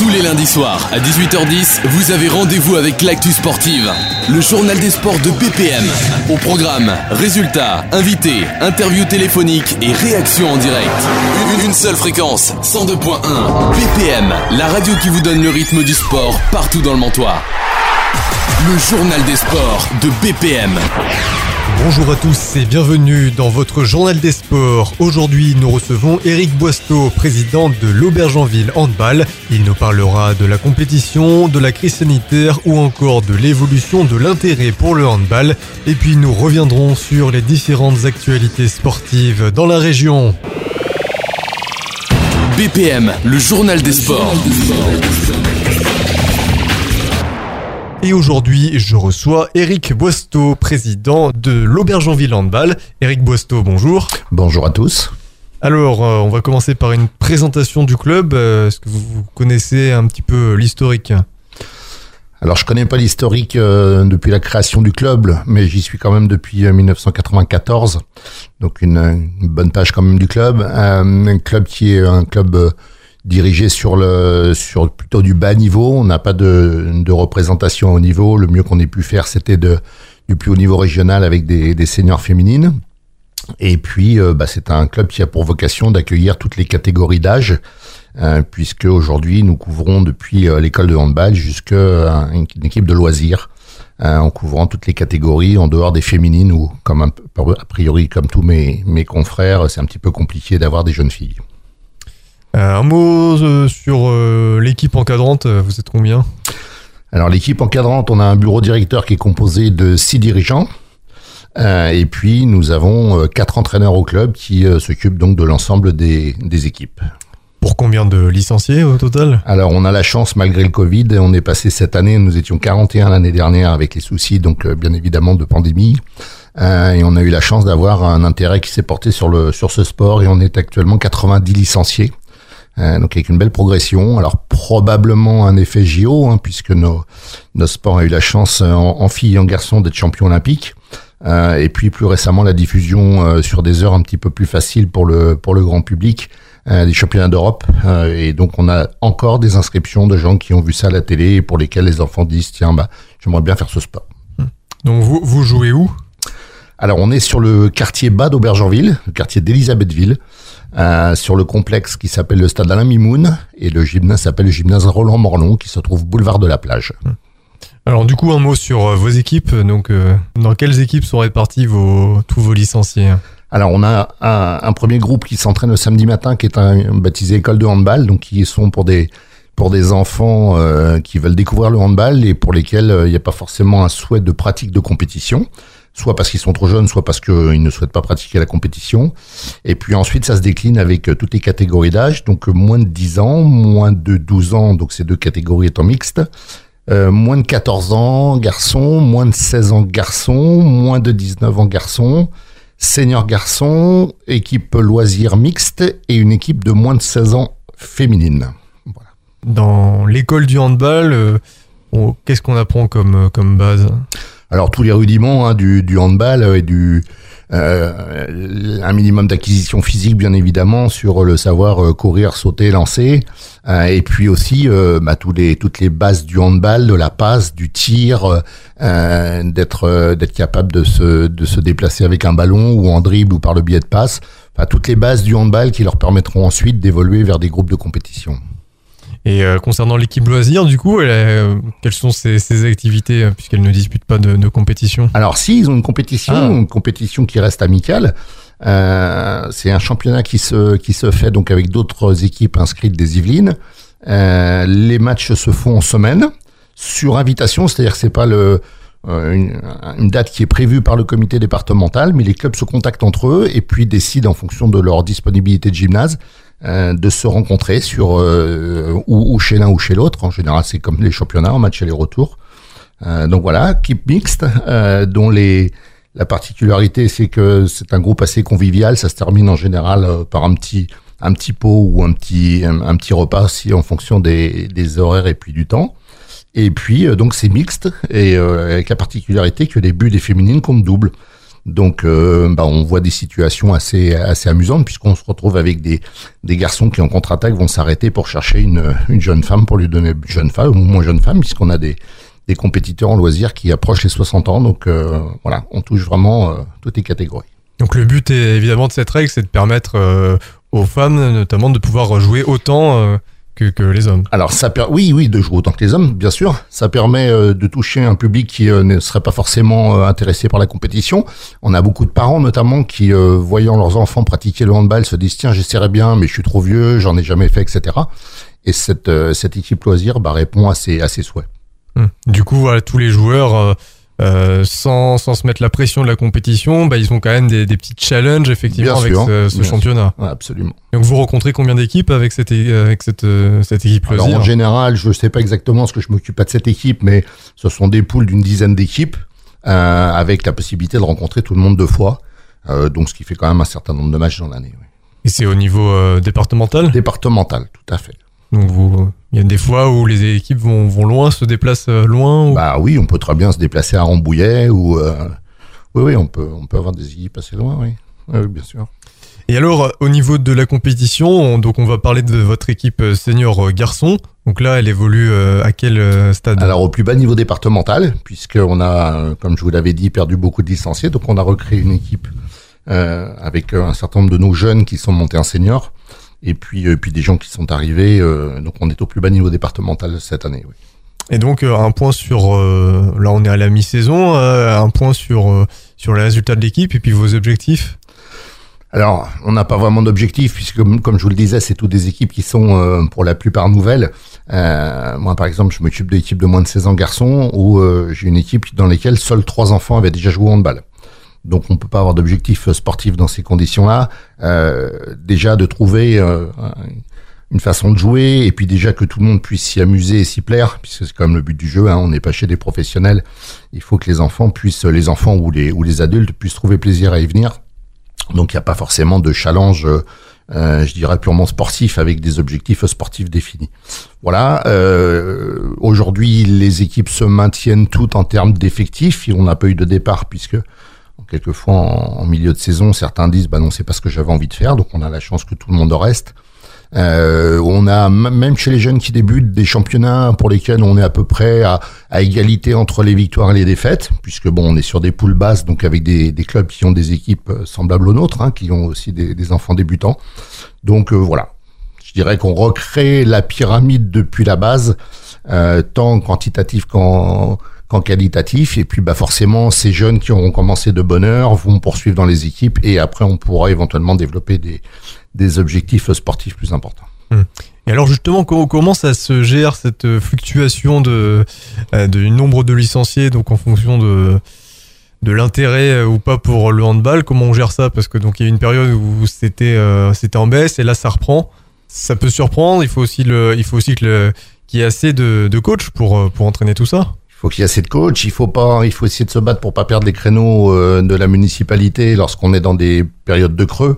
Tous les lundis soirs, à 18h10, vous avez rendez-vous avec l'actu sportive. Le journal des sports de BPM. Au programme, résultats, invités, interviews téléphoniques et réactions en direct. Une seule fréquence, 102.1. BPM, la radio qui vous donne le rythme du sport partout dans le Mantois. Le journal des sports de BPM. Bonjour à tous et bienvenue dans votre journal des sports. Aujourd'hui, nous recevons Eric Boisteau, président de l'Aubergenville Handball. Il nous parlera de la compétition, de la crise sanitaire ou encore de l'évolution de l'intérêt pour le handball. Et puis nous reviendrons sur les différentes actualités sportives dans la région. BPM, le journal des sports. Et aujourd'hui, je reçois Eric Boisteau, président de l'Aubergenville Handball. Eric Boisteau, bonjour. Bonjour à tous. Alors, on va commencer par une présentation du club. Est-ce que vous connaissez un petit peu l'historique ? Alors, je connais pas l'historique depuis la création du club, mais j'y suis quand même depuis 1994. Donc, une bonne page quand même du club. Un club qui est un club dirigé sur plutôt du bas niveau. On n'a pas de représentation au niveau. Le mieux qu'on ait pu faire, c'était du plus haut niveau régional avec des seniors féminines. Et puis, c'est un club qui a pour vocation d'accueillir toutes les catégories d'âge, puisque aujourd'hui, nous couvrons depuis l'école de handball jusqu'à une équipe de loisirs, en couvrant toutes les catégories en dehors des féminines où, a priori, comme tous mes confrères, c'est un petit peu compliqué d'avoir des jeunes filles. Un mot sur l'équipe encadrante, vous êtes combien ? Alors l'équipe encadrante, on a un bureau directeur qui est composé de 6 dirigeants et puis nous avons 4 entraîneurs au club qui s'occupent donc de l'ensemble des équipes. Pour combien de licenciés au total ? Alors on a la chance, malgré le Covid, on est passé cette année, nous étions 41 l'année dernière avec les soucis donc bien évidemment de pandémie. Et on a eu la chance d'avoir un intérêt qui s'est porté sur ce sport et on est actuellement 90 licenciés. Donc avec une belle progression, alors probablement un effet JO, puisque nos sports ont eu la chance en filles et en garçons d'être champions olympiques, et puis plus récemment la diffusion sur des heures un petit peu plus faciles pour le grand public des championnats d'Europe, et donc on a encore des inscriptions de gens qui ont vu ça à la télé et pour lesquels les enfants disent tiens j'aimerais bien faire ce sport. Donc vous jouez où ? Alors on est sur le quartier bas d'Aubergenville, le quartier d'Élisabethville, sur le complexe qui s'appelle le stade Alain Mimoun, et le gymnase s'appelle le gymnase Roland Morlon qui se trouve boulevard de la Plage. Alors du coup un mot sur vos équipes, donc dans quelles équipes sont répartis tous vos licenciés ? Alors on a un premier groupe qui s'entraîne le samedi matin qui est baptisé école de handball, donc qui sont pour des enfants qui veulent découvrir le handball et pour lesquels il n'y a pas forcément un souhait de pratique de compétition. Soit parce qu'ils sont trop jeunes, soit parce qu'ils ne souhaitent pas pratiquer la compétition. Et puis ensuite, ça se décline avec toutes les catégories d'âge. Donc moins de 10 ans, moins de 12 ans, donc ces deux catégories étant mixtes. Moins de 14 ans, garçons, moins de 16 ans, garçons, moins de 19 ans, garçons, senior garçons, équipe loisirs mixte et une équipe de moins de 16 ans féminine. Voilà. Dans l'école du handball, qu'est-ce qu'on apprend comme base ? Alors tous les rudiments du handball et un minimum d'acquisition physique bien évidemment sur le savoir courir, sauter, lancer, et puis aussi toutes les bases du handball, de la passe, du tir, d'être capable de se déplacer avec un ballon ou en dribble ou par le biais de passe, enfin toutes les bases du handball qui leur permettront ensuite d'évoluer vers des groupes de compétition. Et concernant l'équipe loisir, du coup, quelles sont ses activités, puisqu'elle ne dispute pas de compétition ? Alors si, ils ont une compétition qui reste amicale. C'est un championnat qui se fait donc avec d'autres équipes inscrites des Yvelines. Les matchs se font en semaine, sur invitation, c'est-à-dire que c'est pas une date qui est prévue par le comité départemental, mais les clubs se contactent entre eux et puis décident en fonction de leur disponibilité de gymnase de se rencontrer sur ou chez l'un ou chez l'autre. En général, c'est comme les championnats, en match aller-retour. Donc voilà, équipe mixte, dont la particularité, c'est que c'est un groupe assez convivial. Ça se termine en général par un petit pot ou un petit repas aussi en fonction des horaires et puis du temps. Et puis donc c'est mixte et avec la particularité que les buts des féminines comptent double. Donc, on voit des situations assez amusantes puisqu'on se retrouve avec des garçons qui en contre-attaque vont s'arrêter pour chercher une jeune femme pour lui donner jeune femme ou moins jeune femme, puisqu'on a des compétiteurs en loisirs qui approchent les 60 ans. Donc, on touche vraiment toutes les catégories. Donc, le but est évidemment de cette règle, c'est de permettre aux femmes notamment de pouvoir jouer autant que les hommes. Alors oui, de jouer autant que les hommes, bien sûr. Ça permet de toucher un public qui ne serait pas forcément intéressé par la compétition. On a beaucoup de parents notamment qui, voyant leurs enfants pratiquer le handball, se disent tiens, j'essaierais bien, mais je suis trop vieux, j'en ai jamais fait, etc. Et cette équipe loisir répond à ces souhaits. Du coup, voilà, tous les joueurs, sans se mettre la pression de la compétition, ils ont quand même des petits challenges effectivement avec ce championnat. Ouais, absolument. Donc vous rencontrez combien d'équipes avec cette équipe loisir? Alors en général, je ne sais pas exactement ce que je m'occupe pas de cette équipe, mais ce sont des poules d'une dizaine d'équipes avec la possibilité de rencontrer tout le monde 2 fois. Donc ce qui fait quand même un certain nombre de matchs dans l'année. Oui. Et c'est au niveau départemental? Départemental, tout à fait. Donc il y a des fois où les équipes vont loin, se déplacent loin ou... Oui, on peut très bien se déplacer à Rambouillet ou oui, on peut avoir des équipes assez loin, oui. Oui, bien sûr. Et alors, au niveau de la compétition, donc on va parler de votre équipe senior garçon. Donc là, elle évolue à quel stade? Alors au plus bas niveau départemental, puisqu'on a, comme je vous l'avais dit, perdu beaucoup de licenciés. Donc on a recréé une équipe avec un certain nombre de nos jeunes qui sont montés en senior. Et puis des gens qui sont arrivés, donc on est au plus bas niveau départemental cette année. Oui. Et donc un point sur, là on est à la mi-saison, un point sur les résultats de l'équipe et puis vos objectifs. Alors on n'a pas vraiment d'objectifs puisque comme je vous le disais, c'est toutes des équipes qui sont pour la plupart nouvelles. Moi par exemple, je m'occupe de l'équipe de moins de 16 ans garçons où j'ai une équipe dans laquelle seuls 3 enfants avaient déjà joué au handball. Donc on peut pas avoir d'objectif sportif dans ces conditions-là. Déjà de trouver une façon de jouer et puis déjà que tout le monde puisse s'y amuser et s'y plaire, puisque c'est quand même le but du jeu. On n'est pas chez des professionnels. Il faut que les enfants ou les adultes puissent trouver plaisir à y venir. Donc il n'y a pas forcément de challenge, je dirais purement sportif avec des objectifs sportifs définis. Voilà. Aujourd'hui, les équipes se maintiennent toutes en termes d'effectifs. On n'a pas eu de départ puisque quelquefois, en milieu de saison, certains disent non, c'est pas ce que j'avais envie de faire, donc on a la chance que tout le monde reste. On a, même chez les jeunes qui débutent, des championnats pour lesquels on est à peu près à égalité entre les victoires et les défaites, puisque on est sur des poules basses, donc avec des clubs qui ont des équipes semblables aux nôtres, qui ont aussi des enfants débutants. Donc voilà, je dirais qu'on recrée la pyramide depuis la base, tant quantitatif qu'en qualitatif, et puis forcément ces jeunes qui auront commencé de bonne heure vont poursuivre dans les équipes et après on pourra éventuellement développer des objectifs sportifs plus importants. Et alors justement, comment ça se gère cette fluctuation du nombre de licenciés, donc en fonction de l'intérêt ou pas pour le handball? Comment on gère ça? Parce que donc il y a une période où c'était en baisse et là ça reprend. Ça peut surprendre. Il faut aussi qu'il y ait assez de coachs pour entraîner tout ça. Il faut qu'il y ait assez de coachs, il faut essayer de se battre pour pas perdre les créneaux de la municipalité lorsqu'on est dans des périodes de creux.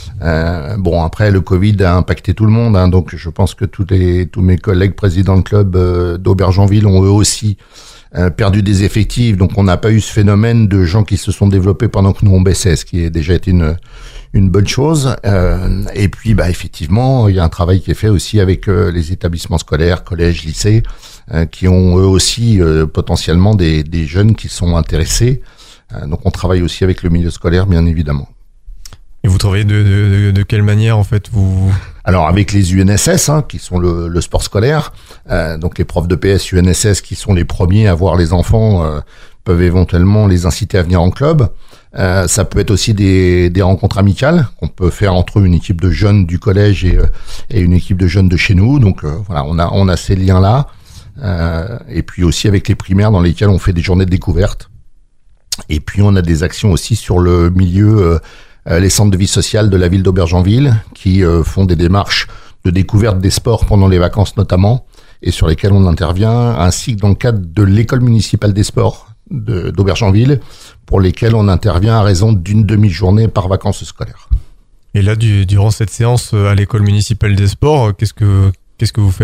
Après le Covid a impacté tout le monde, donc je pense que tous mes collègues présidents de club d'Aubergenville ont eux aussi perdu des effectifs, donc on n'a pas eu ce phénomène de gens qui se sont développés pendant que nous on baissait, ce qui est déjà été une bonne chose. Et puis effectivement, il y a un travail qui est fait aussi avec les établissements scolaires, collèges, lycées, qui ont eux aussi potentiellement des jeunes qui sont intéressés. Donc on travaille aussi avec le milieu scolaire, bien évidemment. Et vous travaillez de quelle manière en fait Alors avec les UNSS, qui sont le sport scolaire, donc les profs de PS UNSS qui sont les premiers à voir les enfants peuvent éventuellement les inciter à venir en club. Ça peut être aussi des rencontres amicales qu'on peut faire entre une équipe de jeunes du collège et une équipe de jeunes de chez nous. Donc voilà, on a ces liens-là. Et puis aussi avec les primaires dans lesquels on fait des journées de découverte. Et puis on a des actions aussi sur le milieu, les centres de vie sociale de la ville d'Aubergenville qui font des démarches de découverte des sports pendant les vacances notamment, et sur lesquels on intervient, ainsi que dans le cadre de l'école municipale des sports d'Aubergenville, pour lesquels on intervient à raison d'une demi-journée par vacances scolaires. Et là, durant cette séance à l'école municipale des sports, qu'est-ce que vous faites ?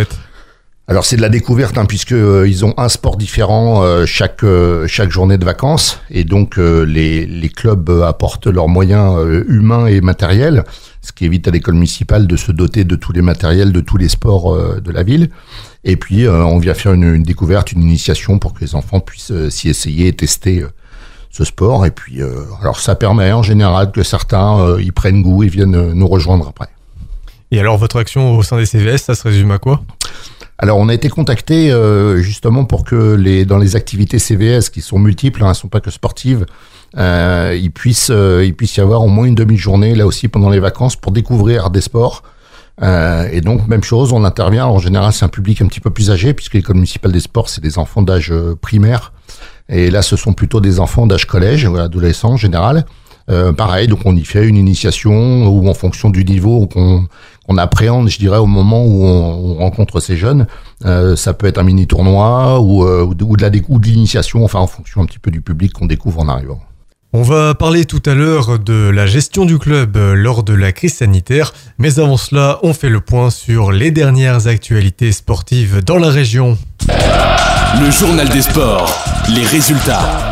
Alors c'est de la découverte puisque ils ont un sport différent chaque journée de vacances et donc les clubs apportent leurs moyens humains et matériels, ce qui évite à l'école municipale de se doter de tous les matériels de tous les sports de la ville. Et puis on vient faire une découverte, une initiation pour que les enfants puissent s'y essayer et tester ce sport. Et puis alors ça permet en général que certains y prennent goût et viennent nous rejoindre après. Et alors votre action au sein des CVS, ça se résume à quoi ? Alors, on a été contacté justement pour que dans les activités CVS qui sont multiples, elles ne sont pas que sportives, il puisse y avoir au moins une demi-journée là aussi pendant les vacances pour découvrir des sports. Et donc même chose, on intervient. En général, c'est un public un petit peu plus âgé puisque l'école municipale des sports, c'est des enfants d'âge primaire. Et là, ce sont plutôt des enfants d'âge collège, adolescents en général. Pareil, donc on y fait une initiation où en fonction du niveau qu'on appréhende, je dirais, au moment où on rencontre ces jeunes, ça peut être un mini tournoi ou de l'initiation, enfin en fonction un petit peu du public qu'on découvre en arrivant. On va parler tout à l'heure de la gestion du club lors de la crise sanitaire, mais avant cela, on fait le point sur les dernières actualités sportives dans la région. Le journal des sports, les résultats.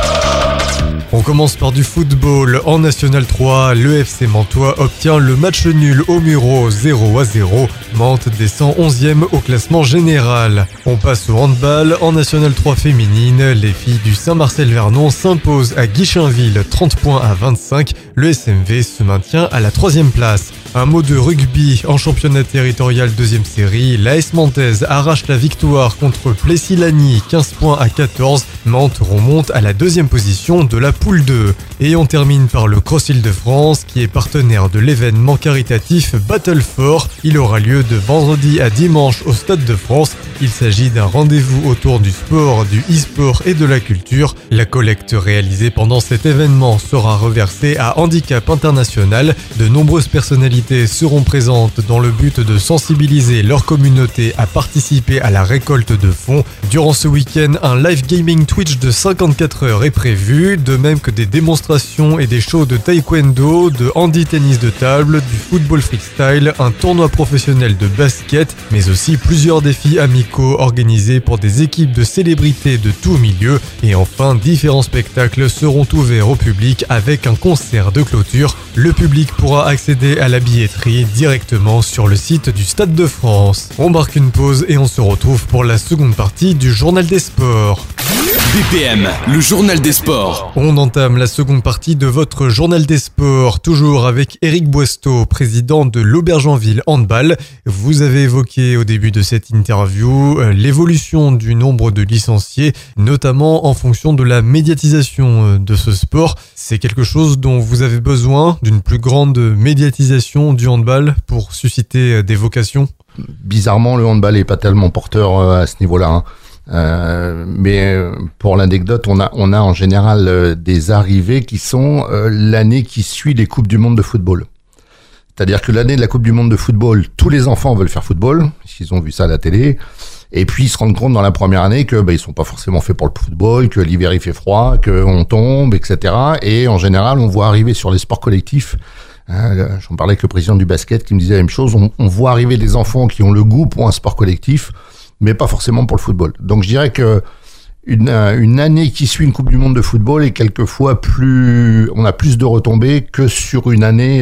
On commence par du football. En National 3, le FC Mantois obtient le match nul au Muro 0-0. Mantes descend 11e au classement général. On passe au handball. En National 3 féminine, les filles du Saint-Marcel-Vernon s'imposent à Guichainville 30 points à 25. Le SMV se maintient à la 3e place. Un mot de rugby en championnat territorial 2e série. L'AS Mantaise arrache la victoire contre Plessis-Lagny 15 points à 14. Mantes remonte à la 2e position de la poule 2. Et on termine par le Cross Île-de-France qui est partenaire de l'événement caritatif Battle for. Il aura lieu de vendredi à dimanche au Stade de France. Il s'agit d'un rendez-vous autour du sport, du e-sport et de la culture. La collecte réalisée pendant cet événement sera reversée à Handicap International. De nombreuses personnalités seront présentes dans le but de sensibiliser leur communauté à participer à la récolte de fonds. Durant ce week-end, un live gaming Twitch de 54 heures est prévu, de même que des démonstrations et des shows de taekwondo, de handi-tennis de table, du football freestyle, un tournoi professionnel de basket, mais aussi plusieurs défis amicaux organisés pour des équipes de célébrités de tous milieux. Et enfin, différents spectacles seront ouverts au public avec un concert de clôture. Le public pourra accéder à la billetterie directement sur le site du Stade de France. On marque une pause et on se retrouve pour la seconde partie du Journal des Sports. BPM, le journal des sports. On entame la seconde partie de votre journal des sports, toujours avec Éric Boisteau, président de l'Aubergenville Handball. Vous avez évoqué au début de cette interview l'évolution du nombre de licenciés, notamment en fonction de la médiatisation de ce sport. C'est quelque chose dont vous avez besoin, d'une plus grande médiatisation du handball pour susciter des vocations ? Bizarrement, le handball n'est pas tellement porteur à ce niveau-là. Mais pour l'anecdote, on a en général des arrivées qui sont l'année qui suit les Coupes du Monde de football. C'est-à-dire que l'année de la Coupe du Monde de football, tous les enfants veulent faire football, s'ils ont vu ça à la télé, et puis ils se rendent compte dans la première année que ils sont pas forcément faits pour le football, que l'hiver il fait froid, qu'on tombe, etc. Et en général, on voit arriver sur les sports collectifs. J'en parlais avec le président du basket qui me disait la même chose. On voit arriver des enfants qui ont le goût pour un sport collectif, mais pas forcément pour le football. Donc je dirais que une année qui suit une Coupe du Monde de football est quelquefois on a plus de retombées que sur une année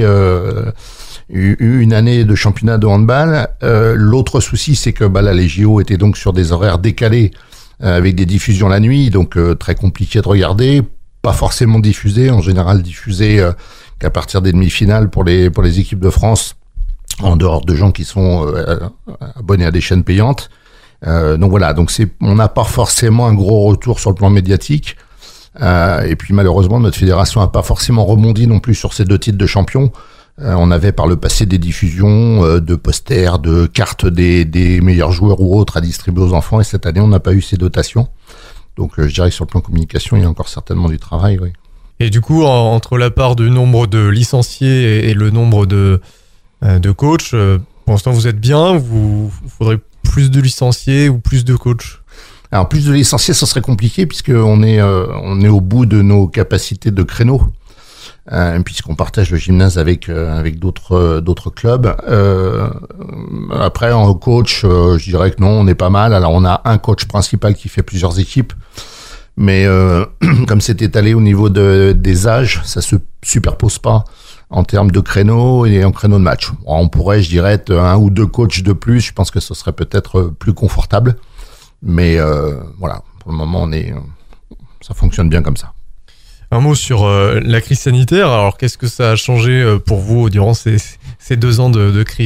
de championnat de handball. L'autre souci, c'est que là, les JO étaient donc sur des horaires décalés avec des diffusions la nuit, donc très compliqué de regarder, pas forcément diffusé, en général diffusé qu'à partir des demi-finales pour les équipes de France, en dehors de gens qui sont abonnés à des chaînes payantes. Donc voilà, on n'a pas forcément un gros retour sur le plan médiatique. Et puis malheureusement, notre fédération n'a pas forcément rebondi non plus sur ces 2 titres de champion. On avait par le passé des diffusions de posters, de cartes des meilleurs joueurs ou autres à distribuer aux enfants. Et cette année, on n'a pas eu ces dotations. Donc je dirais que sur le plan communication, il y a encore certainement du travail, oui. Et du coup, entre la part du nombre de licenciés et le nombre de coachs, pour l'instant vous êtes bien, il faudrait plus de licenciés ou plus de coachs? Alors plus de licenciés, ça serait compliqué puisqu'on est au bout de nos capacités de créneaux. puisqu'on partage le gymnase avec d'autres clubs. Après, en coach, je dirais que non, on est pas mal. Alors, on a un coach principal qui fait plusieurs équipes, mais comme c'est étalé au niveau des âges, ça se superpose pas en termes de créneaux et en créneaux de match. On pourrait, je dirais, être 1 ou 2 coachs de plus. Je pense que ce serait peut-être plus confortable, mais voilà, pour le moment, ça fonctionne bien comme ça. Un mot sur la crise sanitaire. Alors, qu'est-ce que ça a changé pour vous durant ces 2 ans de crise ?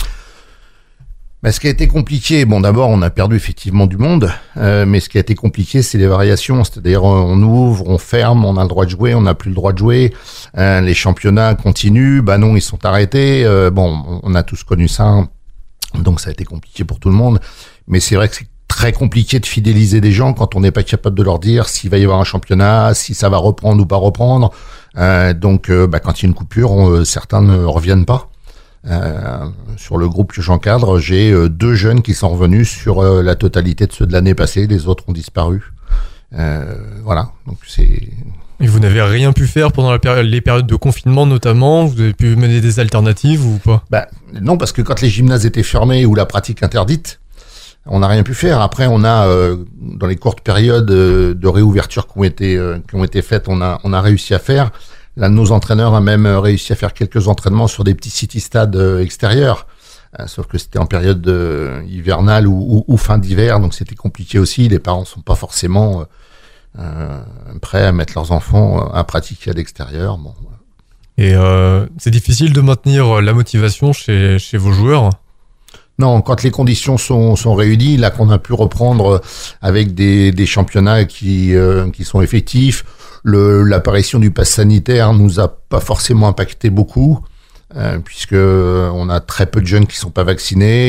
Ce qui a été compliqué, d'abord, on a perdu effectivement du monde, mais ce qui a été compliqué, c'est les variations. C'est-à-dire, on ouvre, on ferme, on a le droit de jouer, on n'a plus le droit de jouer. Les championnats continuent, non, ils sont arrêtés. On a tous connu ça, donc ça a été compliqué pour tout le monde. Mais c'est vrai que c'est très compliqué de fidéliser des gens quand on n'est pas capable de leur dire s'il va y avoir un championnat, si ça va reprendre ou pas reprendre. Donc, quand il y a une coupure, certains ne reviennent pas. Sur le groupe que j'encadre, j'ai 2 jeunes qui sont revenus sur la totalité de ceux de l'année passée. Les autres ont disparu. Voilà. Donc c'est. Et vous n'avez rien pu faire pendant les périodes de confinement notamment ? Vous avez pu mener des alternatives ou pas ? Non, parce que quand les gymnases étaient fermés ou la pratique interdite, on n'a rien pu faire. Après, on a dans les courtes périodes de réouverture qui ont été faites, on a réussi à faire. L'un de nos entraîneurs a même réussi à faire quelques entraînements sur des petits city-stades extérieurs. Sauf que c'était en période hivernale ou fin d'hiver, donc c'était compliqué aussi. Les parents sont pas forcément prêts à mettre leurs enfants à pratiquer à l'extérieur. Bon. Et c'est difficile de maintenir la motivation chez vos joueurs ? Non, quand les conditions sont réunies, là qu'on a pu reprendre avec des championnats qui sont effectifs, l'apparition du pass sanitaire nous a pas forcément impacté beaucoup, puisque on a très peu de jeunes qui sont pas vaccinés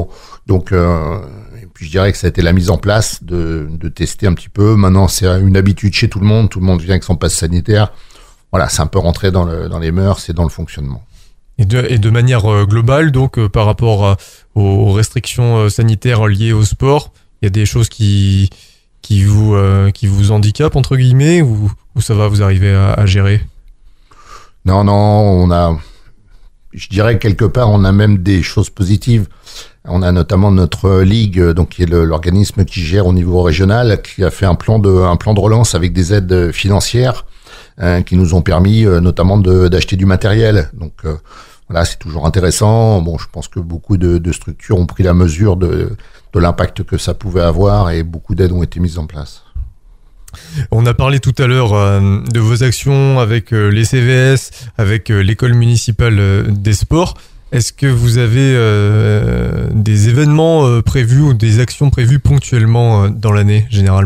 et puis je dirais que ça a été la mise en place de tester un petit peu. Maintenant, c'est une habitude chez tout le monde vient avec son pass sanitaire. Voilà, c'est un peu rentré dans les mœurs et dans le fonctionnement. Et de manière globale, donc par rapport aux restrictions sanitaires liées au sport, il y a des choses qui vous handicapent entre guillemets ou ça va, vous arriver à gérer ? Non, je dirais quelque part, on a même des choses positives. On a notamment notre ligue, donc qui est l'organisme qui gère au niveau régional, qui a fait un plan de relance avec des aides financières qui nous ont permis notamment d'acheter du matériel. Donc voilà, c'est toujours intéressant. Bon, je pense que beaucoup de structures ont pris la mesure de l'impact que ça pouvait avoir et beaucoup d'aides ont été mises en place. On a parlé tout à l'heure de vos actions avec les CVS, avec l'école municipale des sports. Est-ce que vous avez des événements prévus ou des actions prévues ponctuellement dans l'année, généralement ?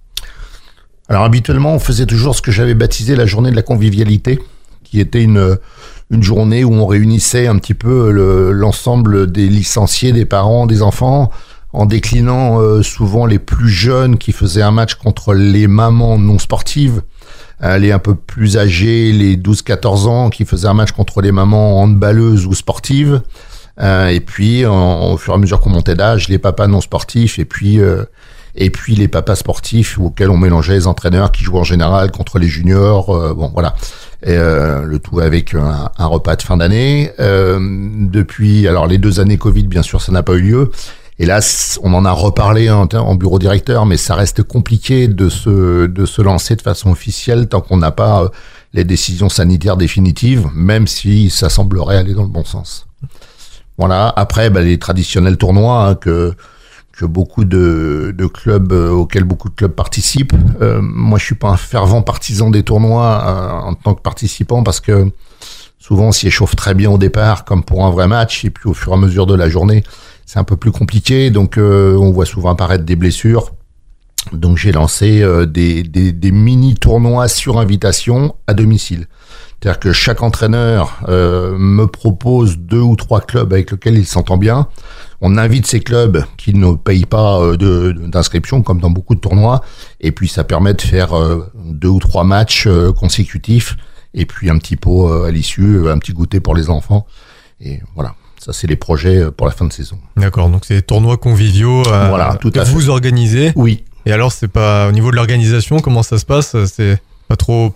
Alors habituellement, on faisait toujours ce que j'avais baptisé la journée de la convivialité, qui était une journée où on réunissait un petit peu l'ensemble des licenciés, des parents, des enfants, en déclinant souvent les plus jeunes qui faisaient un match contre les mamans non sportives, les un peu plus âgés, les 12-14 ans qui faisaient un match contre les mamans handballeuses ou sportives, et puis au fur et à mesure qu'on montait d'âge, les papas non sportifs, et puis les papas sportifs auxquels on mélangeait les entraîneurs qui jouent en général contre les juniors, voilà. Et le tout avec un repas de fin d'année. Depuis, alors les 2 années Covid, bien sûr, ça n'a pas eu lieu. Et là, on en a reparlé en bureau directeur, mais ça reste compliqué de se lancer de façon officielle tant qu'on n'a pas les décisions sanitaires définitives, même si ça semblerait aller dans le bon sens. Voilà. Après, les traditionnels tournois que beaucoup de clubs, auxquels beaucoup de clubs participent. Moi, je suis pas un fervent partisan des tournois en tant que participant parce que souvent, on s'y échauffe très bien au départ, comme pour un vrai match, et puis au fur et à mesure de la journée, c'est un peu plus compliqué. Donc, on voit souvent apparaître des blessures. Donc, j'ai lancé des mini-tournois sur invitation à domicile. C'est-à-dire que chaque entraîneur me propose 2 ou 3 clubs avec lesquels il s'entend bien. On invite ces clubs qui ne payent pas d'inscription, comme dans beaucoup de tournois. Et puis, ça permet de faire 2 ou 3 matchs consécutifs. Et puis, un petit pot à l'issue, un petit goûter pour les enfants. Et voilà. Ça, c'est les projets pour la fin de saison. D'accord. Donc, c'est des tournois conviviaux voilà, tout que à fait. vous organisez. Oui. Et alors, c'est pas au niveau de l'organisation, comment ça se passe ? C'est pas trop pesant ?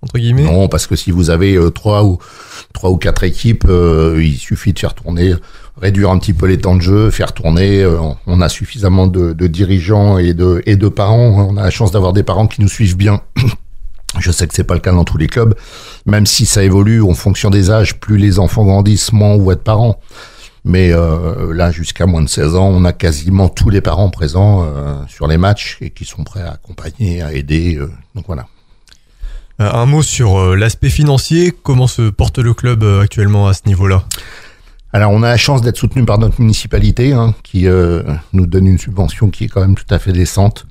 entre guillemets? Non, parce que si vous avez trois ou quatre équipes, il suffit de faire tourner, réduire un petit peu les temps de jeu, faire tourner. On a suffisamment de dirigeants et de parents. On a la chance d'avoir des parents qui nous suivent bien. Je sais que c'est pas le cas dans tous les clubs, même si ça évolue en fonction des âges. Plus les enfants grandissent, moins on voit de parents. Mais là, jusqu'à moins de 16 ans, on a quasiment tous les parents présents sur les matchs et qui sont prêts à accompagner, à aider. Donc voilà. Un mot sur l'aspect financier. Comment se porte le club actuellement à ce niveau-là? Alors, on a la chance d'être soutenu par notre municipalité, qui nous donne une subvention qui est quand même tout à fait décente.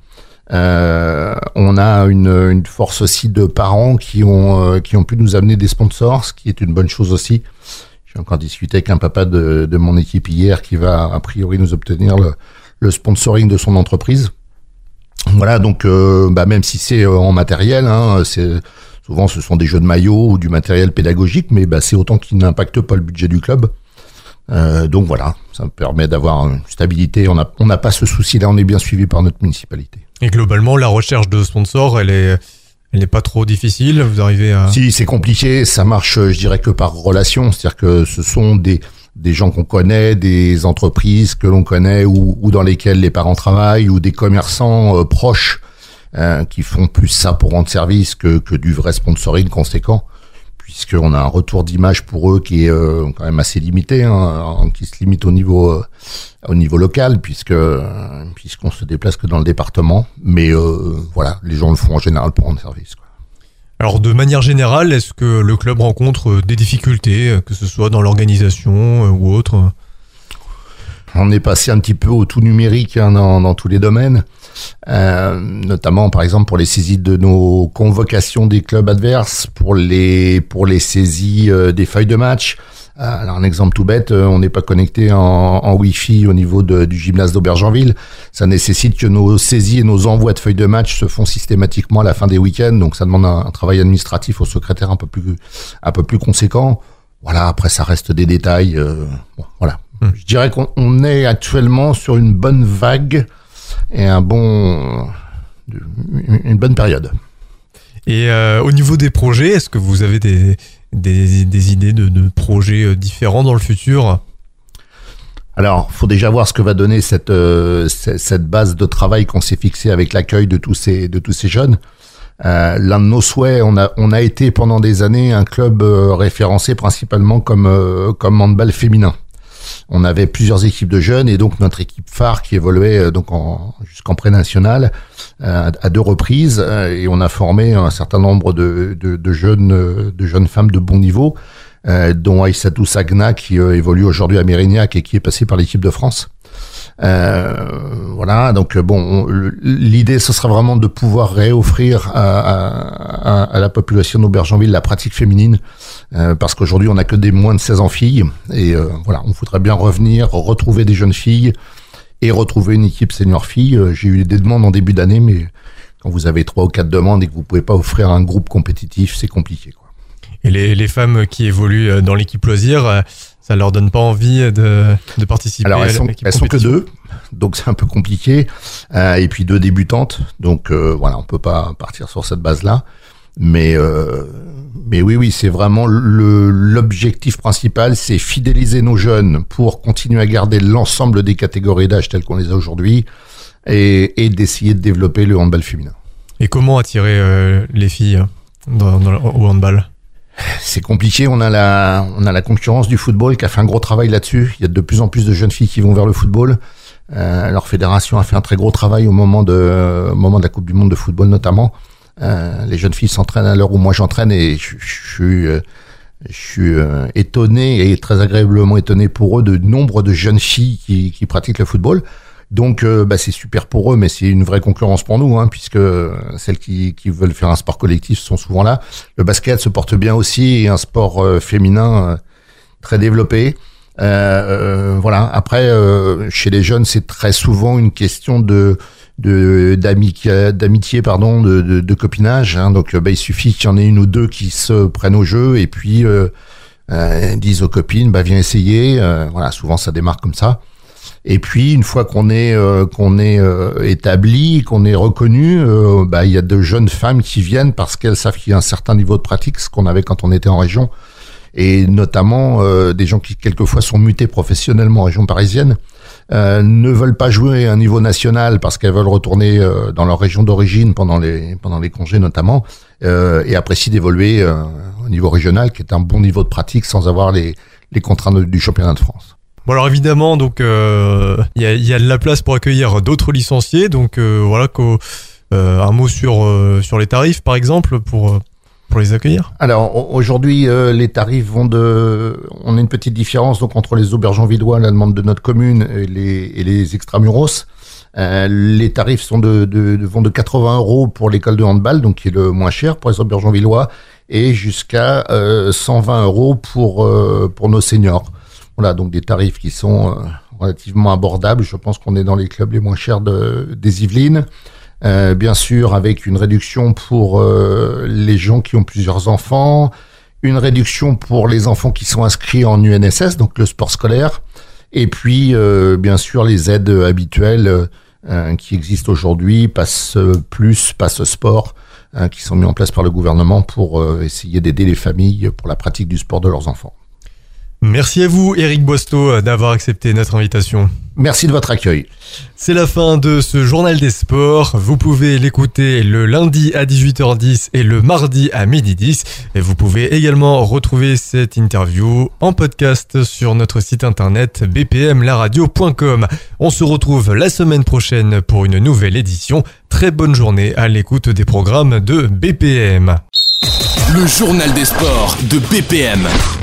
On a une force aussi de parents qui ont pu nous amener des sponsors, ce qui est une bonne chose aussi. J'ai encore discuté avec un papa de mon équipe hier qui va a priori nous obtenir le sponsoring de son entreprise. Voilà, donc même si c'est en matériel, souvent ce sont des jeux de maillot ou du matériel pédagogique, mais c'est autant qu'il n'impacte pas le budget du club. Donc voilà, ça me permet d'avoir une stabilité. On n'a pas ce souci-là, on est bien suivi par notre municipalité. Et globalement, la recherche de sponsors, elle n'est pas trop difficile. Vous arrivez à... Si, c'est compliqué. Ça marche, je dirais, que par relation. C'est-à-dire que ce sont des gens qu'on connaît, des entreprises que l'on connaît ou dans lesquelles les parents travaillent, ou des commerçants proches qui font plus ça pour rendre service que du vrai sponsoring conséquent, puisqu'on a un retour d'image pour eux qui est quand même assez limité, qui se limite au niveau local, puisqu'on se déplace que dans le département. Mais voilà, les gens le font en général pour rendre service, quoi. Alors, de manière générale, est-ce que le club rencontre des difficultés, que ce soit dans l'organisation ou autre? On est passé un petit peu au tout numérique dans tous les domaines, notamment par exemple pour les saisies de nos convocations des clubs adverses, pour les saisies des feuilles de match. Alors un exemple tout bête, on n'est pas connecté en Wi-Fi au niveau du gymnase d'Aubergenville. Ça nécessite que nos saisies et nos envois de feuilles de match se font systématiquement à la fin des week-ends. Donc ça demande un travail administratif au secrétaire un peu plus conséquent. Voilà, après ça reste des détails. Voilà. Je dirais qu'on est actuellement sur une bonne vague et une bonne période. Et au niveau des projets, est-ce que vous avez des idées de projets différents dans le futur? Alors, faut déjà voir ce que va donner cette base de travail qu'on s'est fixée avec l'accueil de tous ces jeunes. L'un de nos souhaits, on a été pendant des années un club référencé principalement comme handball féminin. On avait plusieurs équipes de jeunes et donc notre équipe phare qui évoluait jusqu'en pré-national à 2 reprises, et on a formé un certain nombre de jeunes femmes de bon niveau, dont Aïssatou Sagna qui évolue aujourd'hui à Mérignac et qui est passée par l'équipe de France. Voilà, donc l'idée ce sera vraiment de pouvoir réoffrir à la population d'Aubergenville la pratique féminine, parce qu'aujourd'hui on n'a que des moins de 16 ans filles, et voilà, on voudrait bien retrouver des jeunes filles et retrouver une équipe senior filles. J'ai eu des demandes en début d'année, mais quand vous avez 3 ou 4 demandes et que vous pouvez pas offrir un groupe compétitif, c'est compliqué, quoi. Et les femmes qui évoluent dans l'équipe loisir, ça leur donne pas envie de participer? Alors elles sont que 2, donc c'est un peu compliqué. Et puis 2 débutantes, donc voilà, on peut pas partir sur cette base-là. Mais oui, c'est vraiment l'objectif principal, c'est fidéliser nos jeunes pour continuer à garder l'ensemble des catégories d'âge telles qu'on les a aujourd'hui, et d'essayer de développer le handball féminin. Et comment attirer les filles au handball? C'est compliqué, on a la concurrence du football qui a fait un gros travail là-dessus. Il y a de plus en plus de jeunes filles qui vont vers le football. Leur fédération a fait un très gros travail au moment de la Coupe du Monde de football notamment. Les jeunes filles s'entraînent à l'heure où moi j'entraîne, et je suis étonné et très agréablement étonné pour eux de nombre de jeunes filles qui pratiquent le football. Donc c'est super pour eux, mais c'est une vraie concurrence pour nous, puisque celles qui veulent faire un sport collectif sont souvent là. Le basket se porte bien aussi, et un sport féminin très développé. Voilà. Après, chez les jeunes, c'est très souvent une question d'amitié, de copinage. Donc il suffit qu'il y en ait une ou 2 qui se prennent au jeu, et puis disent aux copines, viens essayer. Voilà, souvent ça démarre comme ça. Et puis une fois qu'on est établi, qu'on est reconnu, il y a de jeunes femmes qui viennent parce qu'elles savent qu'il y a un certain niveau de pratique, ce qu'on avait quand on était en région, et notamment des gens qui quelquefois sont mutés professionnellement en région parisienne, ne veulent pas jouer à un niveau national parce qu'elles veulent retourner dans leur région d'origine pendant les congés notamment, et apprécient d'évoluer au niveau régional, qui est un bon niveau de pratique sans avoir les contraintes du championnat de France. Bon alors évidemment, donc y a de la place pour accueillir d'autres licenciés, donc un mot sur les tarifs par exemple pour les accueillir. Alors aujourd'hui les tarifs on a une petite différence donc entre les Aubergenvillois, la demande de notre commune, et les extramuros. Les tarifs vont de 80 € pour l'école de handball, donc qui est le moins cher pour les Aubergenvillois, et jusqu'à 120 € pour nos seniors. Voilà, donc des tarifs qui sont relativement abordables. Je pense qu'on est dans les clubs les moins chers des Yvelines. Bien sûr, avec une réduction pour les gens qui ont plusieurs enfants, une réduction pour les enfants qui sont inscrits en UNSS, donc le sport scolaire, et puis bien sûr les aides habituelles qui existent aujourd'hui, Pass Plus, Pass Sport, qui sont mis en place par le gouvernement pour essayer d'aider les familles pour la pratique du sport de leurs enfants. Merci à vous, Éric Boisteau, d'avoir accepté notre invitation. Merci de votre accueil. C'est la fin de ce journal des sports. Vous pouvez l'écouter le lundi à 18h10 et le mardi à 12h10. Et vous pouvez également retrouver cette interview en podcast sur notre site internet bpmlaradio.com. On se retrouve la semaine prochaine pour une nouvelle édition. Très bonne journée à l'écoute des programmes de BPM. Le journal des sports de BPM.